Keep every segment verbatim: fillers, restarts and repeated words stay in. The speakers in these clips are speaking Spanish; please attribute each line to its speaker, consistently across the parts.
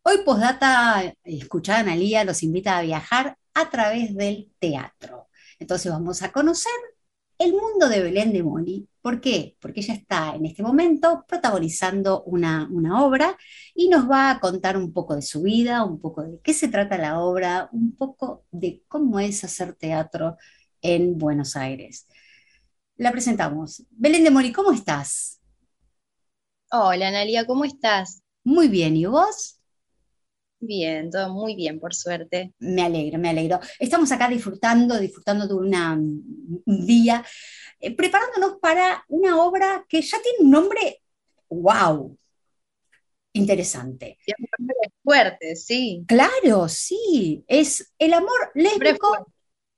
Speaker 1: Hoy Postdata, escuchada Analía, los invita a viajar a través del teatro. Entonces vamos a conocer el mundo de Belén de Mori. ¿Por qué? Porque ella está en este momento protagonizando una, una obra y nos va a contar un poco de su vida, un poco de qué se trata la obra, un poco de cómo es hacer teatro en Buenos Aires. La presentamos. Belén de Mori, ¿cómo estás?
Speaker 2: Hola, Analia, ¿cómo estás?
Speaker 1: Muy bien, ¿y vos?
Speaker 2: Bien, todo muy bien, por suerte.
Speaker 1: Me alegro, me alegro. Estamos acá disfrutando, disfrutando de una, un día, eh, preparándonos para una obra que ya tiene un nombre, wow, interesante.
Speaker 2: Bien, fuerte, sí.
Speaker 1: Claro, sí, es El amor
Speaker 2: Siempre
Speaker 1: lésbico
Speaker 2: fuerte,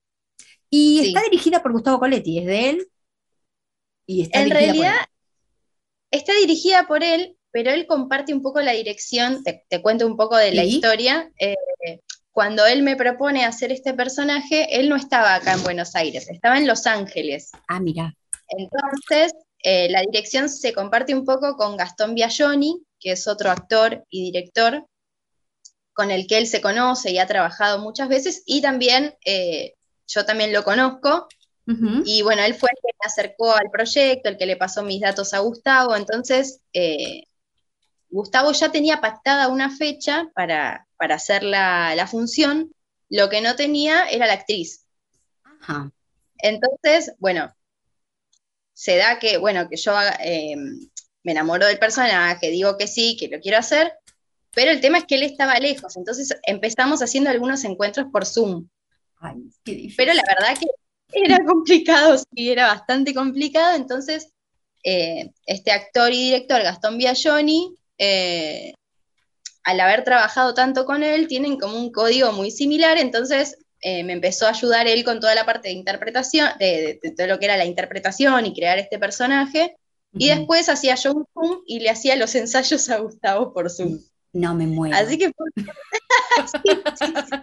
Speaker 1: y está
Speaker 2: sí.
Speaker 1: dirigida por Gustavo Coletti, es de él y está
Speaker 2: En
Speaker 1: dirigida por
Speaker 2: realidad
Speaker 1: él.
Speaker 2: está dirigida por él, pero él comparte un poco la dirección, te, te cuento un poco de la
Speaker 1: Sí,
Speaker 2: historia. Eh, cuando él me propone hacer este personaje, él no estaba acá en Buenos Aires, estaba en Los Ángeles.
Speaker 1: ah, mira,
Speaker 2: Entonces, eh, la dirección se comparte un poco con Gastón Biagioni, que es otro actor y director con el que él se conoce y ha trabajado muchas veces, y también eh, yo también lo conozco,
Speaker 1: ujú,
Speaker 2: y bueno, él fue el que me acercó al proyecto, el que le pasó mis datos a Gustavo, entonces eh, Gustavo ya tenía pactada una fecha para, para hacer la, la función, lo que no tenía era la actriz.
Speaker 1: ajá,
Speaker 2: Entonces, bueno, se da que, bueno, que yo eh, me enamoro del personaje, digo que sí, que lo quiero hacer, pero el tema es que él estaba lejos, entonces empezamos haciendo algunos encuentros por Zoom.
Speaker 1: ay, qué
Speaker 2: Pero la
Speaker 1: difícil.
Speaker 2: verdad que era complicado, sí, era bastante complicado, entonces eh, este actor y director, Gastón Biagioni, eh, al haber trabajado tanto con él, tienen como un código muy similar, entonces eh, me empezó a ayudar él con toda la parte de interpretación, de, de, de todo lo que era la interpretación y crear este personaje, y
Speaker 1: Ujú.
Speaker 2: después hacía yo un Zoom y le hacía los ensayos a Gustavo por Zoom.
Speaker 1: No me
Speaker 2: Así
Speaker 1: muero.
Speaker 2: que fue, sí, sí, sí.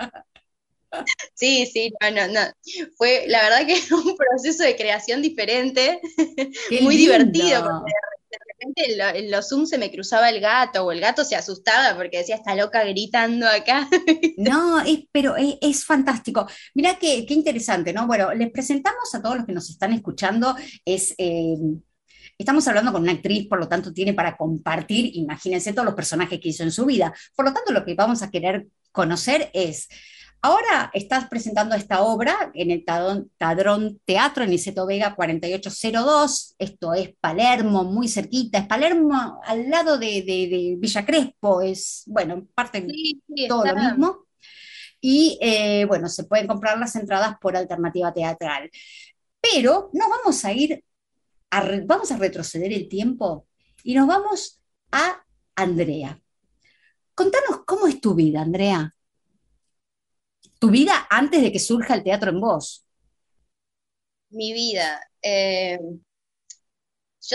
Speaker 2: Sí, sí, no, no, no. Fue, la verdad que un proceso de creación diferente,
Speaker 1: Qué
Speaker 2: muy divertido, porque
Speaker 1: lindo.
Speaker 2: de repente en, lo- en los Zoom se me cruzaba el gato, o el gato se asustaba porque decía, está loca gritando acá.
Speaker 1: No, es, pero es, es fantástico. Mirá qué, qué interesante, ¿no? Bueno, les presentamos a todos los que nos están escuchando. Es, eh, estamos hablando con una actriz, por lo tanto tiene para compartir, imagínense todos los personajes que hizo en su vida. Por lo tanto, lo que vamos a querer conocer es, ahora estás presentando esta obra en el Tadón- Tadrón Teatro, en Niceto Vega cuarenta y ocho cero dos, esto es Palermo, muy cerquita, es Palermo al lado de, de- de Villa Crespo, es, bueno, en parte
Speaker 2: Sí, sí,
Speaker 1: todo lo
Speaker 2: está.
Speaker 1: mismo. Y eh, bueno, se pueden comprar las entradas por alternativa teatral. Pero nos vamos a ir, a re- vamos a retroceder el tiempo y nos vamos a Andrea. Contanos cómo es tu vida, Andrea. Tu vida antes de que surja el teatro en vos.
Speaker 2: Mi vida. Eh, yo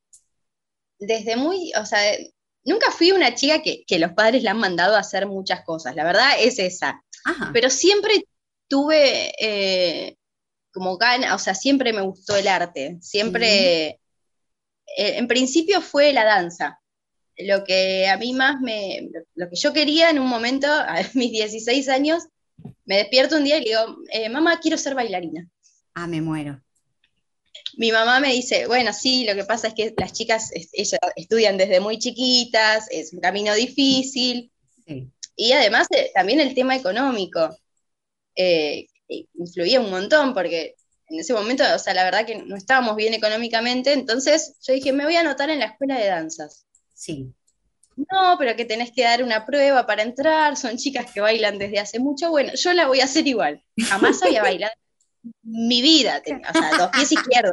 Speaker 2: desde muy, o sea, nunca fui una chica que, que los padres le han mandado a hacer muchas cosas, la verdad es esa.
Speaker 1: Ajá.
Speaker 2: Pero siempre tuve eh, como gana, o sea, siempre me gustó el arte,
Speaker 1: Sí.
Speaker 2: siempre, eh, en principio fue la danza, lo que a mí más me, lo que yo quería en un momento, a mis dieciséis años, me despierto un día y le digo, eh, mamá, quiero ser bailarina.
Speaker 1: Ah, me muero.
Speaker 2: Mi mamá me dice, bueno, sí, lo que pasa es que las chicas, ellas estudian desde muy chiquitas, es un camino difícil,
Speaker 1: Sí.
Speaker 2: y además eh, también el tema económico eh, influía un montón, porque en ese momento, o sea, la verdad que no estábamos bien económicamente, entonces yo dije, me voy a anotar en la escuela de danzas.
Speaker 1: Sí.
Speaker 2: No, pero que tenés que dar una prueba para entrar, son chicas que bailan desde hace mucho, bueno, yo la voy a hacer igual. Jamás había bailado en mi vida, tenía, o sea, dos pies izquierdos.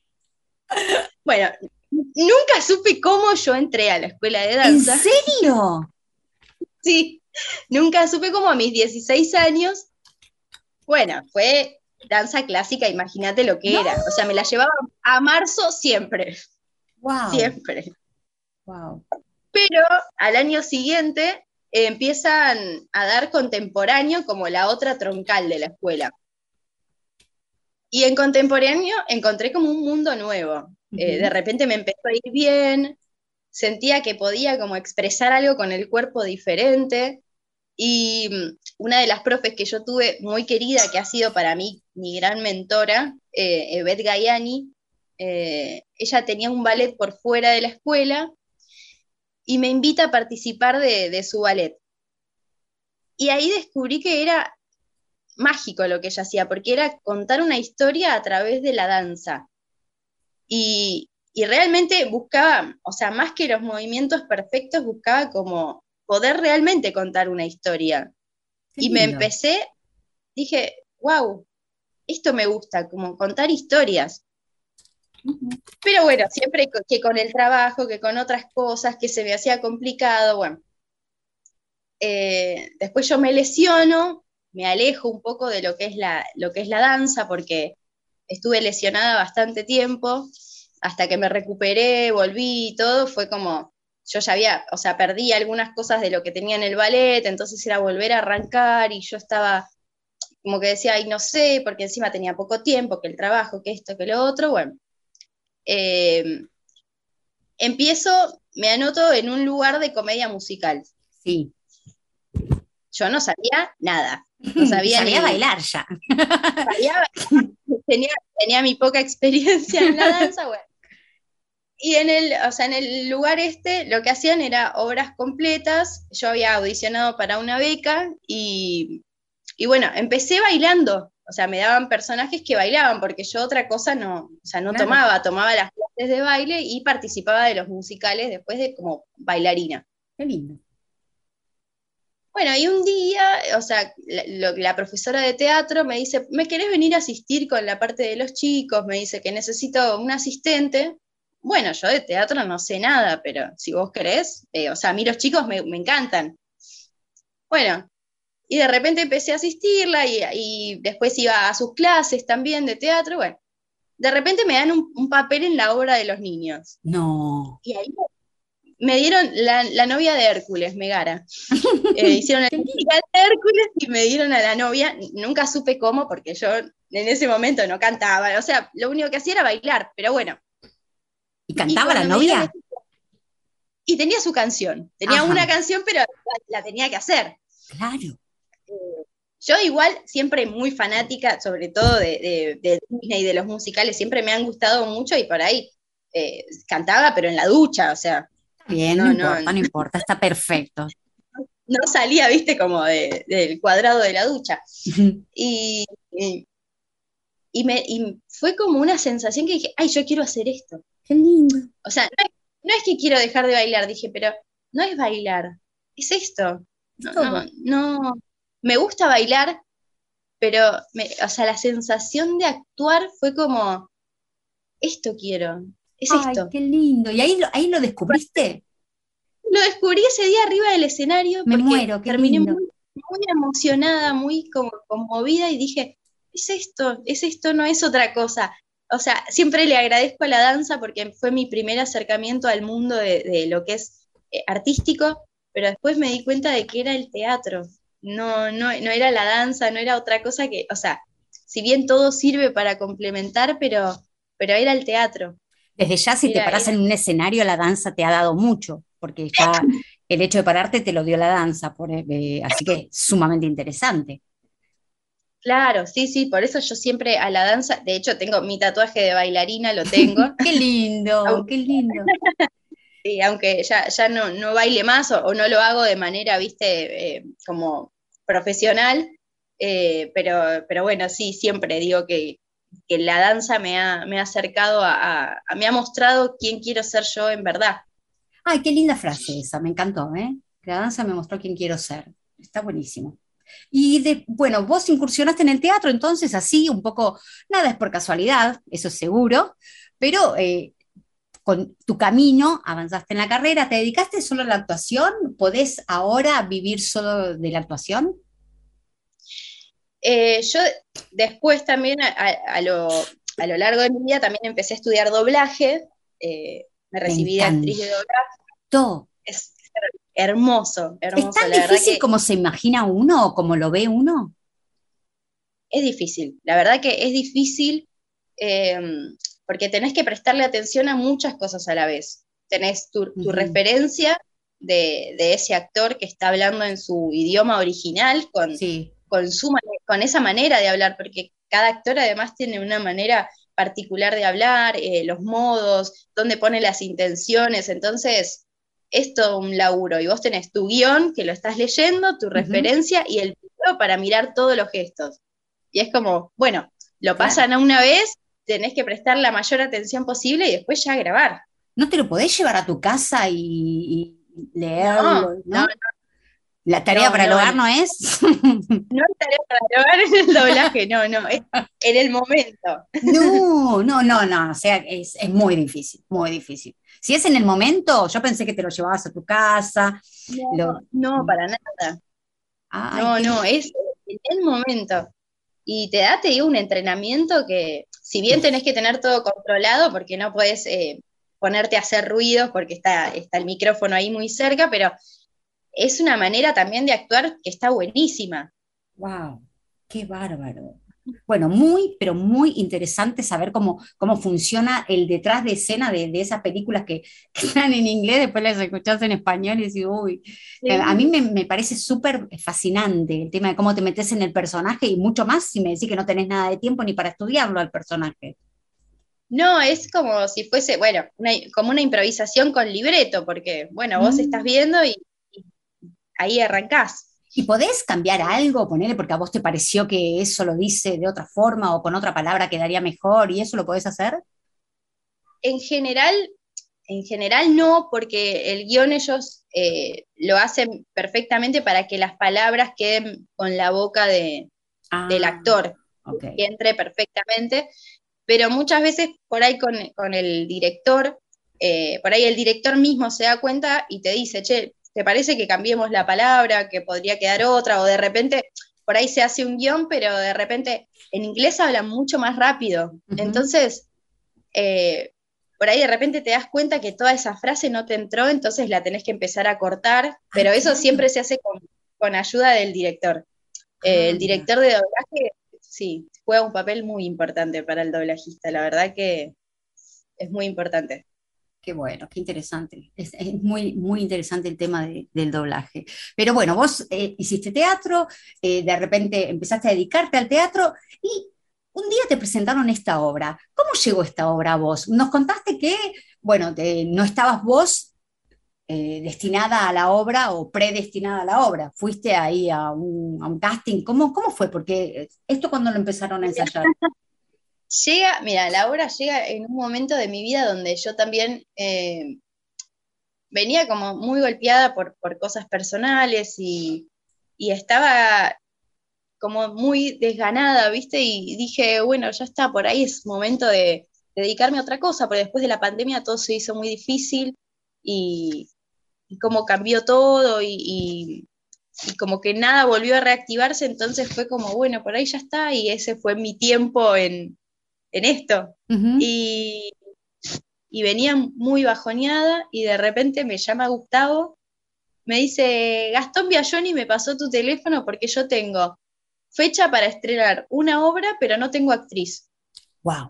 Speaker 2: Bueno, nunca supe cómo yo entré a la escuela de
Speaker 1: ¿En
Speaker 2: danza,
Speaker 1: serio?
Speaker 2: sí, nunca supe cómo a mis dieciséis años, bueno, fue danza clásica, imagínate lo que
Speaker 1: No.
Speaker 2: era, o sea, me la llevaba a marzo siempre,
Speaker 1: Wow.
Speaker 2: siempre.
Speaker 1: Wow.
Speaker 2: Pero al año siguiente eh, empiezan a dar contemporáneo como la otra troncal de la escuela. Y en contemporáneo encontré como un mundo nuevo. Eh, de repente me empezó a ir bien, sentía que podía como expresar algo con el cuerpo diferente. Y una de las profes que yo tuve muy querida, que ha sido para mí mi gran mentora, eh, Beth Gaiani, eh, ella tenía un ballet por fuera de la escuela y me invita a participar de, de su ballet. Y ahí descubrí que era mágico lo que ella hacía, porque era contar una historia a través de la danza. Y, y realmente buscaba, o sea, más que los movimientos perfectos, buscaba como poder realmente contar una historia.
Speaker 1: Qué
Speaker 2: Y me
Speaker 1: lindo.
Speaker 2: empecé, dije, wow, esto me gusta, como contar historias.
Speaker 1: Ujú.
Speaker 2: Pero bueno, siempre que con el trabajo, que con otras cosas, que se me hacía complicado, bueno. Eh, después yo me lesiono, me alejo un poco de lo que es la, lo que es la danza, porque estuve lesionada bastante tiempo, hasta que me recuperé, volví y todo, fue como, yo ya había, o sea, perdí algunas cosas de lo que tenía en el ballet, entonces era volver a arrancar y yo estaba como que decía, ay, no sé, porque encima tenía poco tiempo, que el trabajo, que esto, que lo otro, bueno. Eh, empiezo, me anoto en un lugar de comedia musical.
Speaker 1: Sí.
Speaker 2: Yo no sabía nada, no sabía
Speaker 1: Sabías
Speaker 2: ni,
Speaker 1: bailar ya.
Speaker 2: sabía, tenía, tenía mi poca experiencia en la danza, bueno. Y en el, o sea, en el lugar este lo que hacían era obras completas, yo había audicionado para una beca y, y bueno, empecé bailando, o sea, me daban personajes que bailaban, porque yo otra cosa no, o sea, no
Speaker 1: Claro,
Speaker 2: tomaba, tomaba las clases de baile y participaba de los musicales después de como bailarina.
Speaker 1: qué lindo.
Speaker 2: Bueno, y un día, o sea, la, lo- la profesora de teatro me dice, ¿me querés venir a asistir con la parte de los chicos? Me dice que necesito un asistente. Bueno, yo de teatro no sé nada, pero si vos querés, eh, o sea, a mí los chicos me, me encantan. Bueno, y de repente empecé a asistirla y, y después iba a sus clases también de teatro. Bueno, de repente me dan un, un papel en la obra de los niños.
Speaker 1: No.
Speaker 2: Y ahí me dieron la, la novia de Hércules, Megara. Eh, hicieron el
Speaker 1: Qué lindo.
Speaker 2: musical de Hércules y me dieron a la novia, nunca supe cómo, porque yo en ese momento no cantaba, o sea, lo único que hacía era bailar, pero bueno.
Speaker 1: ¿Y
Speaker 2: Y
Speaker 1: cantaba la
Speaker 2: cuando me dieron,
Speaker 1: novia?
Speaker 2: y tenía su canción, tenía una
Speaker 1: Ajá,
Speaker 2: canción, pero la, la tenía que hacer.
Speaker 1: claro.
Speaker 2: Yo igual, siempre muy fanática, sobre todo de, de, de Disney y de los musicales, siempre me han gustado mucho y por ahí eh, cantaba, pero en la ducha, o sea,
Speaker 1: Bien, no
Speaker 2: no, no,
Speaker 1: importa, no importa, está perfecto.
Speaker 2: no salía, viste, como de, del cuadrado de la ducha. Y, y Y, me, y fue como una sensación que dije, ay, yo quiero hacer esto.
Speaker 1: Qué lindo.
Speaker 2: O sea, no es, no es que quiero dejar de bailar, dije, pero no es bailar, es esto.
Speaker 1: Es
Speaker 2: No, no,
Speaker 1: todo.
Speaker 2: no. Me gusta bailar, pero, me, o sea, la sensación de actuar fue como, esto quiero, es
Speaker 1: Ay,
Speaker 2: esto.
Speaker 1: qué lindo. ¿Y ahí lo, ahí lo descubriste?
Speaker 2: Lo descubrí ese día arriba del escenario
Speaker 1: Me
Speaker 2: porque
Speaker 1: muero, qué
Speaker 2: terminé
Speaker 1: lindo.
Speaker 2: muy, muy emocionada, muy como conmovida y dije, es esto, es esto, no es otra cosa. O sea, siempre le agradezco a la danza porque fue mi primer acercamiento al mundo de, de lo que es eh, artístico, pero después me di cuenta de que era el teatro, no, no, no era la danza, no era otra cosa que, o sea, si bien todo sirve para complementar, pero, pero era el teatro,
Speaker 1: Desde ya, si te
Speaker 2: era,
Speaker 1: parás
Speaker 2: era
Speaker 1: en un escenario, la danza te ha dado mucho, porque ya el hecho de pararte te lo dio la danza, por, eh, así que sumamente interesante.
Speaker 2: Claro, sí, sí, por eso yo siempre a la danza, de hecho tengo mi tatuaje de bailarina, lo tengo,
Speaker 1: Qué lindo,
Speaker 2: aunque,
Speaker 1: qué lindo.
Speaker 2: sí, aunque ya, ya no, no baile más o, o no lo hago de manera, viste, eh, como profesional, eh, pero, pero bueno, sí, siempre digo que, que la danza me ha, me ha acercado a, a- a- me ha mostrado quién quiero ser yo en verdad.
Speaker 1: Ay, qué linda frase esa, me encantó, ¿eh? La danza me mostró quién quiero ser. Está buenísimo. Y de, bueno, vos incursionaste en el teatro, entonces así, un poco, nada es por casualidad, eso es seguro, pero eh, con tu camino avanzaste en la carrera, ¿te dedicaste solo a la actuación? ¿Podés ahora vivir solo de la actuación?
Speaker 2: Eh, yo después también a, a- a lo, a lo largo de mi vida también empecé a estudiar doblaje, eh, me
Speaker 1: Me
Speaker 2: recibí de actriz de doblaje.
Speaker 1: encantó.
Speaker 2: Es hermoso,
Speaker 1: ¿Es
Speaker 2: hermoso.
Speaker 1: tan
Speaker 2: La verdad
Speaker 1: difícil
Speaker 2: que
Speaker 1: como se imagina uno o como lo ve uno?
Speaker 2: es difícil. La verdad que es difícil eh, porque tenés que prestarle atención a muchas cosas a la vez. tenés tu, tu
Speaker 1: Ujú.
Speaker 2: referencia de, de ese actor que está hablando en su idioma original, con,
Speaker 1: Sí.
Speaker 2: con, su, con esa manera de hablar, porque cada actor además tiene una manera particular de hablar, eh, los modos, dónde pone las intenciones, entonces es todo un laburo, y vos tenés tu guión que lo estás leyendo, tu
Speaker 1: Ujú.
Speaker 2: referencia y el video para mirar todos los gestos. Y es como, bueno, lo
Speaker 1: Claro.
Speaker 2: pasan a una vez, tenés que prestar la mayor atención posible y después ya grabar.
Speaker 1: ¿No te lo podés llevar a tu casa y, y
Speaker 2: No,
Speaker 1: leerlo,
Speaker 2: no,
Speaker 1: no? La tarea
Speaker 2: no,
Speaker 1: para el
Speaker 2: no,
Speaker 1: hogar
Speaker 2: el-
Speaker 1: no es.
Speaker 2: no estaré para grabar en el doblaje, no, no, es en el momento.
Speaker 1: No, no, no, no, o sea, es, es muy difícil, muy difícil. Si es en el momento, yo pensé que te lo llevabas a tu casa,
Speaker 2: No,
Speaker 1: lo...
Speaker 2: no, para nada.
Speaker 1: Ay,
Speaker 2: No,
Speaker 1: qué...
Speaker 2: no, es en el momento. Y te da, te digo, un entrenamiento que, si bien
Speaker 1: Uf,
Speaker 2: tenés que tener todo controlado, porque no podés eh, ponerte a hacer ruidos porque está, está el micrófono ahí muy cerca, pero es una manera también de actuar que está buenísima.
Speaker 1: wow, qué bárbaro. Bueno, muy, pero muy interesante saber cómo, cómo funciona el detrás de escena de, de esas películas que, que están en inglés, después las escuchás en español y decís, uy, eh, a mí
Speaker 2: Sí.
Speaker 1: me, me parece súper fascinante el tema de cómo te metes en el personaje y mucho más si me decís que no tenés nada de tiempo ni para estudiarlo al personaje.
Speaker 2: No, es como si fuese, bueno, una- como una improvisación con libreto, porque, bueno, vos estás
Speaker 1: Mm.
Speaker 2: viendo y, y ahí arrancás.
Speaker 1: ¿Y podés cambiar algo, ponerle porque a vos te pareció que eso lo dice de otra forma o con otra palabra quedaría mejor y eso lo podés hacer?
Speaker 2: En general, en general no, porque el guión ellos eh, lo hacen perfectamente para que las palabras queden con la boca de, del
Speaker 1: Ah,
Speaker 2: actor,
Speaker 1: ok.
Speaker 2: que entre perfectamente, pero muchas veces por ahí con, con el director, eh, por ahí el director mismo se da cuenta y te dice, che, ¿te parece que cambiemos la palabra, que podría quedar otra? O de repente, por ahí se hace un guión, pero de repente en inglés hablan mucho más rápido.
Speaker 1: Ujú.
Speaker 2: Entonces, eh, por ahí de repente te das cuenta que toda esa frase no te entró, entonces la tenés que empezar a cortar,
Speaker 1: Ay,
Speaker 2: pero eso
Speaker 1: claro.
Speaker 2: siempre se hace con, con ayuda del director. Eh,
Speaker 1: Ah,
Speaker 2: el
Speaker 1: mira.
Speaker 2: director de doblaje, sí, juega un papel muy importante para el doblajista, la verdad que es muy importante.
Speaker 1: Qué bueno, qué interesante. Es, es muy, muy interesante el tema de- del doblaje. Pero bueno, vos eh, hiciste teatro, eh, de repente empezaste a dedicarte al teatro y un día te presentaron esta obra. ¿Cómo llegó esta obra a vos? Nos contaste que, bueno, te- no estabas vos eh, destinada a la obra o predestinada a la obra. Fuiste ahí a un, a un casting. ¿Cómo, cómo fue? Porque esto cuando lo empezaron a ensayar.
Speaker 2: Llega, mira, la obra llega en un momento de mi vida donde yo también eh, venía como muy golpeada por, por cosas personales y, y estaba como muy desganada, ¿viste? Y dije, bueno, ya está, por ahí es momento de, de dedicarme a otra cosa, porque después de la pandemia todo se hizo muy difícil y, y como cambió todo y, y, y, como que nada volvió a reactivarse, entonces fue como, bueno, por ahí ya está y ese fue mi tiempo en, en esto.
Speaker 1: Ujú.
Speaker 2: Y, y venía muy bajoneada y de repente me llama Gustavo, me dice, Gastón Biagioni me pasó tu teléfono porque yo tengo fecha para estrenar una obra, pero no tengo actriz.
Speaker 1: Wow.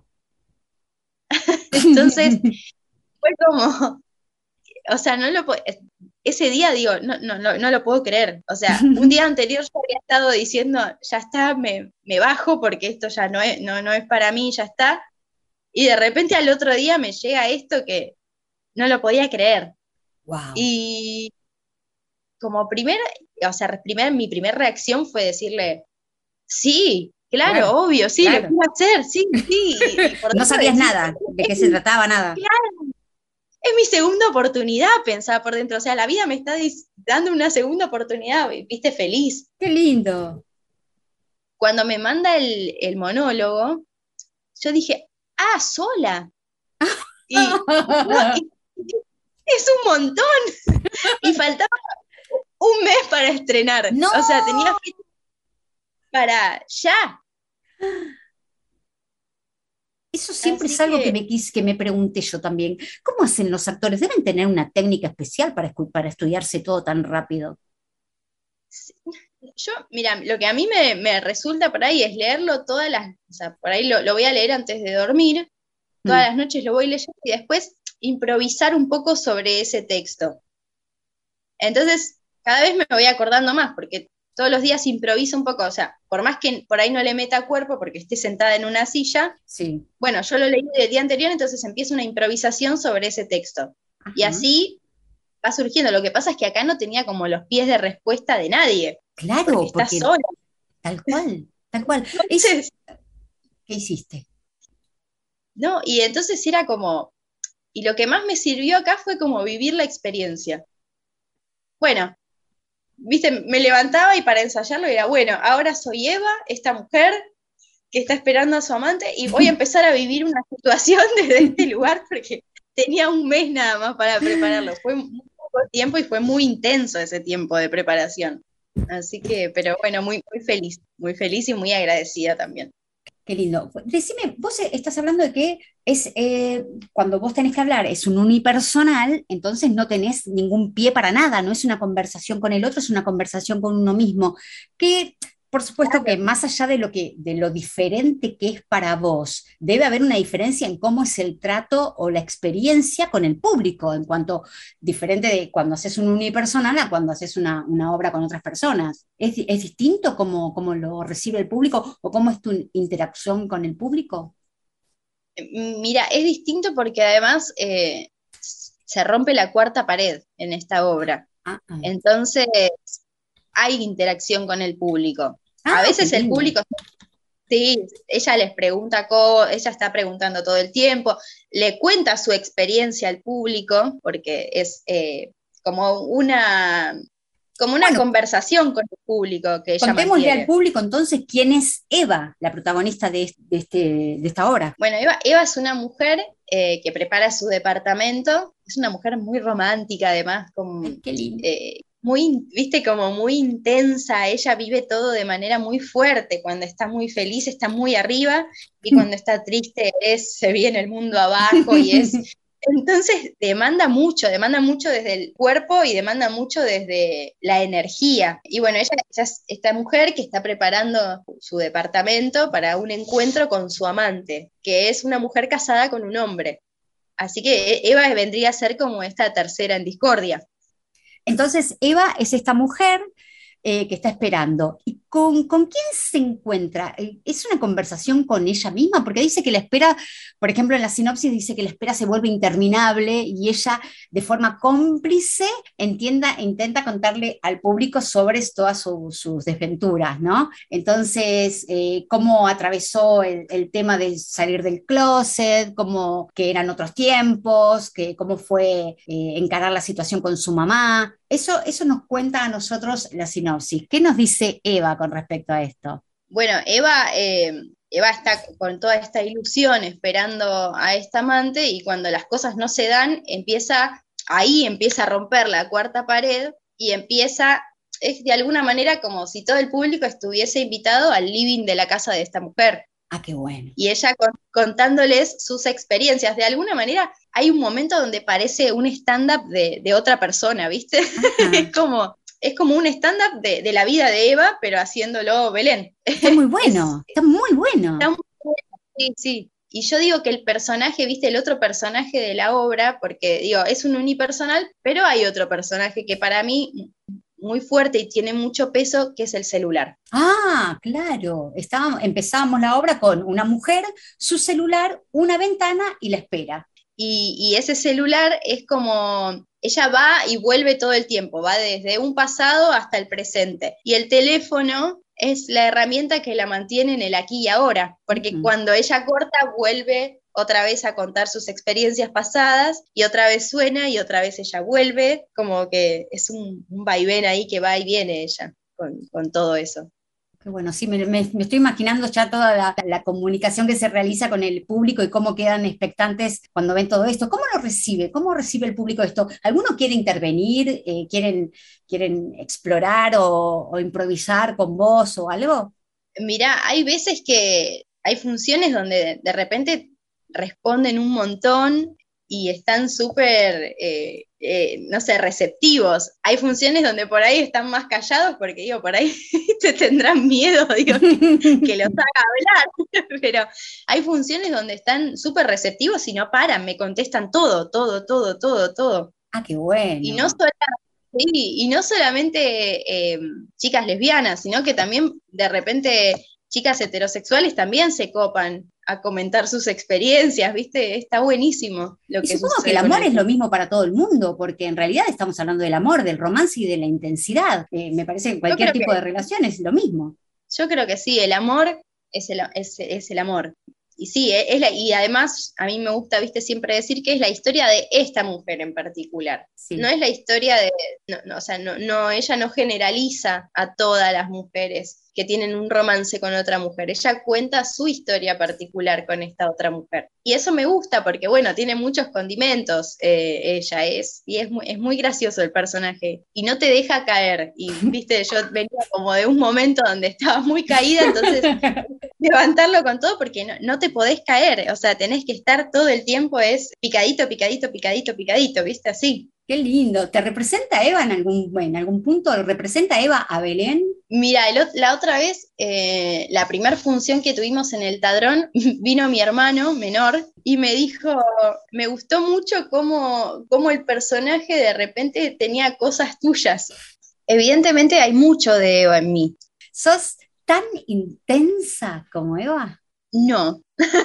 Speaker 2: Entonces, fue como, o sea, no lo ese día digo, no, no, no, no lo puedo creer. O sea, un día anterior yo había estado diciendo, ya está, me, me bajo porque esto ya no es, no, no es para mí, ya está. Y de repente al otro día me llega esto que no lo podía creer.
Speaker 1: Wow.
Speaker 2: Y como primer, o sea, primer, mi primera reacción fue decirle, sí, claro,
Speaker 1: Claro,
Speaker 2: obvio, sí, lo
Speaker 1: claro.
Speaker 2: quiero hacer, sí, sí. Y, y por
Speaker 1: No
Speaker 2: dentro
Speaker 1: sabías
Speaker 2: decir,
Speaker 1: nada de
Speaker 2: es
Speaker 1: qué se
Speaker 2: mi,
Speaker 1: trataba, nada.
Speaker 2: claro, es mi segunda oportunidad, pensaba por dentro. O sea, la vida me está dando una segunda oportunidad, viste, feliz.
Speaker 1: Qué lindo.
Speaker 2: Cuando me manda el, el monólogo, yo dije, ah, sola. Y, y, no, y es un montón. Y faltaba un mes para estrenar.
Speaker 1: No,
Speaker 2: O sea, tenía fecha para ya.
Speaker 1: eso siempre es
Speaker 2: Así
Speaker 1: algo que
Speaker 2: que
Speaker 1: me quis- que me pregunté yo también. ¿Cómo hacen los actores? Deben tener una técnica especial para, escu- para estudiarse todo tan rápido.
Speaker 2: yo, mira, lo que a mí me, me resulta por ahí es leerlo todas las, o sea, por ahí lo, lo voy a leer antes de dormir, todas
Speaker 1: Mm,
Speaker 2: las noches lo voy leyendo y después improvisar un poco sobre ese texto. Entonces, cada vez me voy acordando más, porque todos los días improviso un poco, o sea, por más que por ahí no le meta cuerpo porque esté sentada en una silla,
Speaker 1: Sí.
Speaker 2: bueno, yo lo leí del día anterior, entonces empieza una improvisación sobre ese texto.
Speaker 1: Ajá.
Speaker 2: Y así va surgiendo. Lo que pasa es que acá no tenía como los pies de respuesta de nadie.
Speaker 1: Claro,
Speaker 2: porque está
Speaker 1: porque
Speaker 2: sola.
Speaker 1: tal cual, tal cual.
Speaker 2: Entonces,
Speaker 1: Es, ¿qué hiciste?
Speaker 2: no, y entonces era como, y lo que más me sirvió acá fue como vivir la experiencia. Bueno, viste, me levantaba y para ensayarlo era, bueno, ahora soy Eva, esta mujer que está esperando a su amante, y voy a empezar a vivir una situación desde este lugar porque tenía un mes nada más para prepararlo. Fue muy poco tiempo y fue muy intenso ese tiempo de preparación. Así que, pero bueno, muy, muy feliz, muy feliz y muy agradecida también.
Speaker 1: Qué lindo. Decime, vos eh, estás hablando de que es eh, cuando vos tenés que hablar, es un unipersonal, entonces no tenés ningún pie para nada, no es una conversación con el otro, es una conversación con uno mismo. Que, por supuesto que más allá de lo que, de lo diferente que es para vos, debe haber una diferencia en cómo es el trato o la experiencia con el público, en cuanto diferente de cuando haces un unipersonal a cuando haces una, una obra con otras personas. ¿Es, es distinto cómo, cómo lo recibe el público o cómo es tu interacción con el público?
Speaker 2: Mira, es distinto porque además eh, se rompe la cuarta pared en esta obra.
Speaker 1: Ah, ah.
Speaker 2: Entonces hay interacción con el público.
Speaker 1: Ah,
Speaker 2: A
Speaker 1: qué
Speaker 2: veces el
Speaker 1: lindo.
Speaker 2: público, sí, ella les pregunta, co- ella está preguntando todo el tiempo, le cuenta su experiencia al público, porque es eh, como una, como una
Speaker 1: Bueno,
Speaker 2: conversación con el público que ella
Speaker 1: contémosle al
Speaker 2: mantiene.
Speaker 1: público entonces quién es Eva, la protagonista de, de este, de esta obra.
Speaker 2: Bueno, Eva, Eva es una mujer eh, que prepara su departamento, es una mujer muy romántica además,
Speaker 1: Ay,
Speaker 2: con,
Speaker 1: qué lindo.
Speaker 2: eh, muy, viste, como muy intensa, ella vive todo de manera muy fuerte, cuando está muy feliz está muy arriba y cuando está triste es, se viene el mundo abajo y es... Entonces demanda mucho, demanda mucho desde el cuerpo y demanda mucho desde la energía. Y bueno, ella, ella es esta mujer que está preparando su departamento para un encuentro con su amante, que es una mujer casada con un hombre. Así que Eva vendría a ser como esta tercera en discordia.
Speaker 1: Entonces, Eva es esta mujer eh, que está esperando. ¿Y con, con quién se encuentra? Eh, ¿Es una conversación con ella misma? Porque dice que la espera, por ejemplo, en la sinopsis dice que la espera se vuelve interminable y ella, de forma cómplice, entienda, intenta contarle al público sobre todas su- sus desventuras, ¿no? Entonces, eh, cómo atravesó el, el tema de salir del closet, cómo que eran otros tiempos, que, cómo fue eh, encarar la situación con su mamá. Eso, eso nos cuenta a nosotros la sinopsis. ¿Qué nos dice Eva con respecto a esto?
Speaker 2: Bueno, Eva, eh, Eva está con toda esta ilusión esperando a esta amante y cuando las cosas no se dan, empieza, ahí empieza a romper la cuarta pared y empieza, es de alguna manera como si todo el público estuviese invitado al living de la casa de esta mujer.
Speaker 1: Ah, qué bueno.
Speaker 2: Y ella con, contándoles sus experiencias. De alguna manera hay un momento donde parece un stand-up de, de otra persona, ¿viste? es como, es como un stand-up de, de la vida de Eva, pero haciéndolo Belén.
Speaker 1: Está muy
Speaker 2: es,
Speaker 1: bueno, está muy bueno.
Speaker 2: está muy bueno, sí, sí. Y yo digo que el personaje, viste, el otro personaje de la obra, porque digo, es un unipersonal, pero hay otro personaje que para mí muy fuerte y tiene mucho peso, que es el celular.
Speaker 1: Ah, claro. Estábamos, empezábamos la obra con una mujer, su celular, una ventana y la espera.
Speaker 2: Y, y ese celular es como, ella va y vuelve todo el tiempo, va desde un pasado hasta el presente. Y el teléfono es la herramienta que la mantiene en el aquí y ahora, porque
Speaker 1: Uh-huh.
Speaker 2: cuando ella corta, vuelve otra vez a contar sus experiencias pasadas y otra vez suena y otra vez ella vuelve, como que es un, un vaivén ahí que va y viene ella con, con todo eso.
Speaker 1: Qué bueno, sí, me, me- me estoy imaginando ya toda la, la comunicación que se realiza con el público y cómo quedan expectantes cuando ven todo esto. ¿Cómo lo recibe? ¿Cómo recibe el público esto? ¿Alguno quiere intervenir? Eh, ¿quieren, quieren explorar o, o improvisar con vos o algo?
Speaker 2: Mirá, hay veces que hay funciones donde de repente responden un montón y están súper, eh, eh, no sé, receptivos. Hay funciones donde por ahí están más callados porque, digo, por ahí te tendrán miedo, digo, que, que los haga hablar, pero hay funciones donde están súper receptivos y no paran, me contestan todo, todo, todo, todo, todo.
Speaker 1: Ah, qué bueno.
Speaker 2: Y no solo, sí, y no solamente eh, chicas lesbianas, sino que también de repente chicas heterosexuales también se copan a comentar sus experiencias, ¿viste? Está buenísimo lo
Speaker 1: y
Speaker 2: que
Speaker 1: supongo
Speaker 2: sucede.
Speaker 1: que el amor
Speaker 2: el...
Speaker 1: es lo mismo para todo el mundo, porque en realidad estamos hablando del amor, del romance y de la intensidad. Eh, me parece que cualquier tipo
Speaker 2: que,
Speaker 1: de relación es lo mismo.
Speaker 2: Yo creo que sí, el amor es el, es, es el amor. Y sí, es la, y además a mí me gusta, viste, siempre decir que es la historia de esta mujer en particular. Sí. No es la historia de, no, no, o sea, no, no, ella no generaliza a todas las mujeres que tienen un romance con otra mujer. Ella cuenta su historia particular con esta otra mujer. Y eso me gusta porque, bueno, tiene muchos condimentos, eh, ella es, y es muy, es muy gracioso el personaje. Y no te deja caer. Y, viste, yo venía como de un momento donde estaba muy caída, entonces levantarlo con todo porque no, no te podés caer. O sea, tenés que estar todo el tiempo, es picadito, picadito, picadito, picadito, viste, así.
Speaker 1: Qué lindo. ¿Te representa Eva en algún, bueno, en algún punto? ¿Representa Eva a Belén?
Speaker 2: Mira, el, la otra vez, eh, la primera función que tuvimos en el Tadrón, vino mi hermano menor y me dijo, me gustó mucho cómo, cómo el personaje de repente tenía cosas tuyas. Evidentemente hay mucho de Eva en mí.
Speaker 1: ¿Sos tan intensa como Eva?
Speaker 2: No,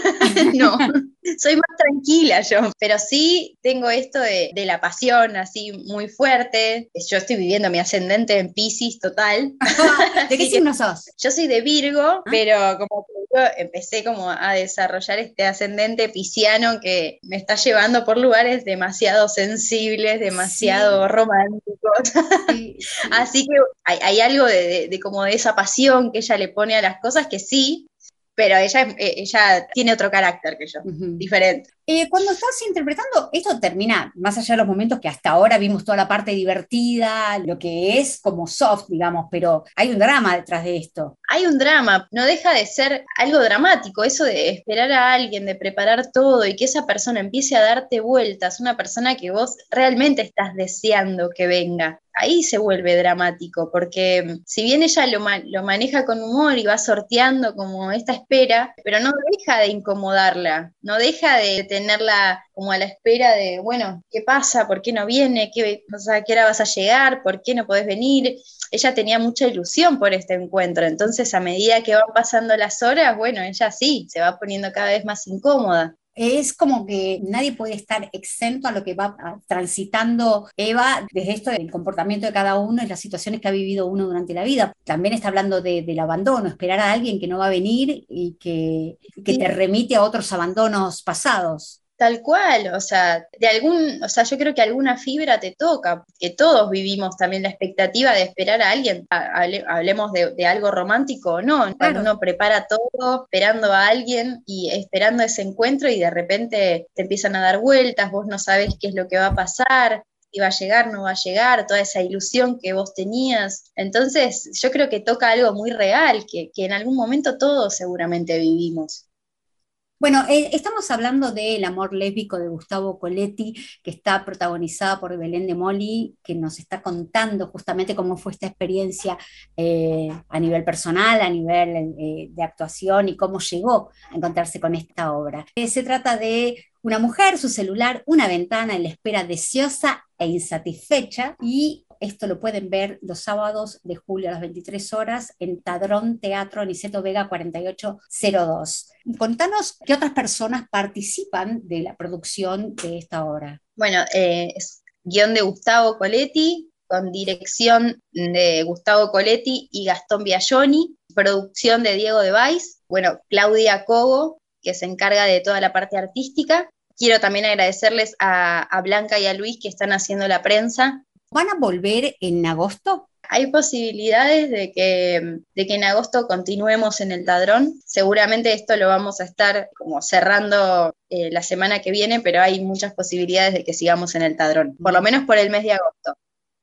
Speaker 2: no, soy más tranquila yo, pero sí tengo esto de, de la pasión así muy fuerte. Yo estoy viviendo mi ascendente en Piscis total.
Speaker 1: ¿De qué signo sos?
Speaker 2: Yo soy de Virgo, ¿ah? Pero como que yo empecé como a desarrollar este ascendente pisciano que me está llevando por lugares demasiado sensibles, demasiado sí. románticos. Sí, sí. Así que hay, hay algo de, de, de como de esa pasión que ella le pone a las cosas que sí, pero ella, ella tiene otro carácter que yo, uh-huh. diferente.
Speaker 1: Eh, cuando estás interpretando, esto termina, más allá de los momentos que hasta ahora vimos toda la parte divertida, lo que es como soft, digamos, pero hay un drama detrás de esto.
Speaker 2: Hay un drama, no deja de ser algo dramático, eso de esperar a alguien, de preparar todo y que esa persona empiece a darte vueltas, una persona que vos realmente estás deseando que venga. Ahí se vuelve dramático, porque si bien ella lo, man, lo maneja con humor y va sorteando como esta espera, pero no deja de incomodarla, no deja de tenerla como a la espera de, bueno, ¿qué pasa? ¿Por qué no viene? ¿Qué, o sea, ¿qué hora vas a llegar? ¿Por qué no podés venir? Ella tenía mucha ilusión por este encuentro, entonces a medida que van pasando las horas, bueno, ella sí, se va poniendo cada vez más incómoda.
Speaker 1: Es como que nadie puede estar exento a lo que va transitando Eva desde esto del comportamiento de cada uno y las situaciones que ha vivido uno durante la vida. También está hablando de, del abandono, esperar a alguien que no va a venir y que, que sí. te remite a otros abandonos pasados.
Speaker 2: Tal cual, o sea, de algún, o sea, yo creo que alguna fibra te toca, que todos vivimos también la expectativa de esperar a alguien, hable, hablemos de, de algo romántico o no, claro. Cuando uno prepara todo esperando a alguien y esperando ese encuentro y de repente te empiezan a dar vueltas, vos no sabés qué es lo que va a pasar, si va a llegar, no va a llegar, toda esa ilusión que vos tenías. Entonces, yo creo que toca algo muy real, que, que en algún momento todos seguramente vivimos.
Speaker 1: Bueno, eh, estamos hablando de El amor lésbico de Gustavo Coletti, que está protagonizada por Belén de Moli, que nos está contando justamente cómo fue esta experiencia eh, a nivel personal, a nivel eh, de actuación y cómo llegó a encontrarse con esta obra. Eh, se trata de una mujer, su celular, una ventana en la espera deseosa e insatisfecha, y esto lo pueden ver los sábados de julio a las veintitrés horas en Tadrón Teatro Niceto Vega cuarenta y ocho cero dos. Contanos qué otras personas participan de la producción de esta obra.
Speaker 2: Bueno, eh, es guión de Gustavo Coletti, con dirección de Gustavo Coletti y Gastón Biagioni, producción de Diego de Valls, bueno, Claudia Cogo, que se encarga de toda la parte artística. Quiero también agradecerles a, a Blanca y a Luis que están haciendo la prensa.
Speaker 1: ¿Van a volver en agosto?
Speaker 2: Hay posibilidades de que, de que en agosto continuemos en el Tadrón. Seguramente esto lo vamos a estar como cerrando eh, la semana que viene, pero hay muchas posibilidades de que sigamos en el Tadrón, por lo menos por el mes de agosto.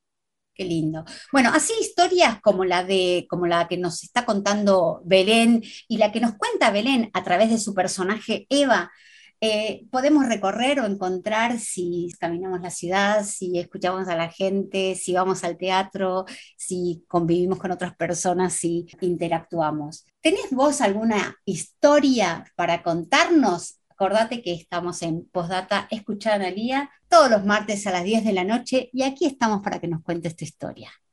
Speaker 1: Qué lindo. Bueno, así historias como la de, como la que nos está contando Belén y la que nos cuenta Belén a través de su personaje Eva, Eh, podemos recorrer o encontrar si caminamos la ciudad, si escuchamos a la gente, si vamos al teatro, si convivimos con otras personas, si interactuamos. ¿Tenés vos alguna historia para contarnos? Acordate que estamos en Postdata Escuchar a Analía todos los martes a las diez de la noche y aquí estamos para que nos cuentes tu historia.